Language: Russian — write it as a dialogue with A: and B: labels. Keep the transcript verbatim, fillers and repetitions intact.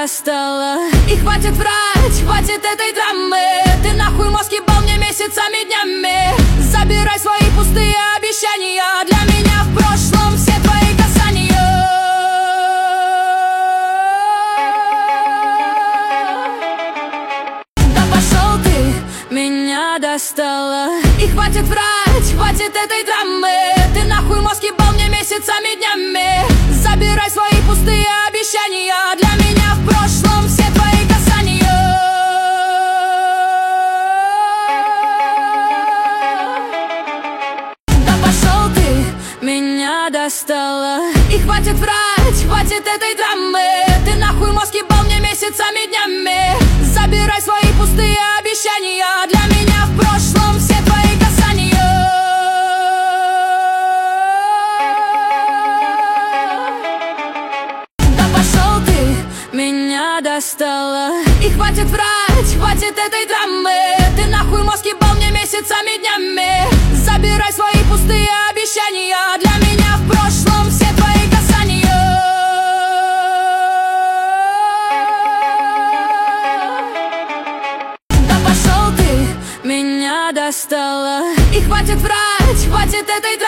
A: достала. И хватит врать, хватит этой драмы. Ты нахуй мозг ебал мне месяцами, днями. Забирай свои пустые обещания. Для меня в прошлом все твои касания. Да пошел ты, меня достала. И хватит врать, хватит этой драмы. Ты нахуй мозг ебал мне месяцами, днями. Забирай свои пустые обещания. Для меня в прошлом все твои касания. Да пошел ты, меня достала. И хватит врать, хватит этой драмы. Ты нахуй мозг ебал мне месяцами, днями. Забирай свои пустые обещания. Для меня в прошлом все твои касания. Да пошел ты, меня достала. И хватит врать, хватит этой драмы. Ты нахуй мозг ебал мне месяцами, днями. Забирай свои пустые обещания. Для меня в прошлом все твои касания. Да пошел ты, меня достала. И хватит врать, хватит этой драмы.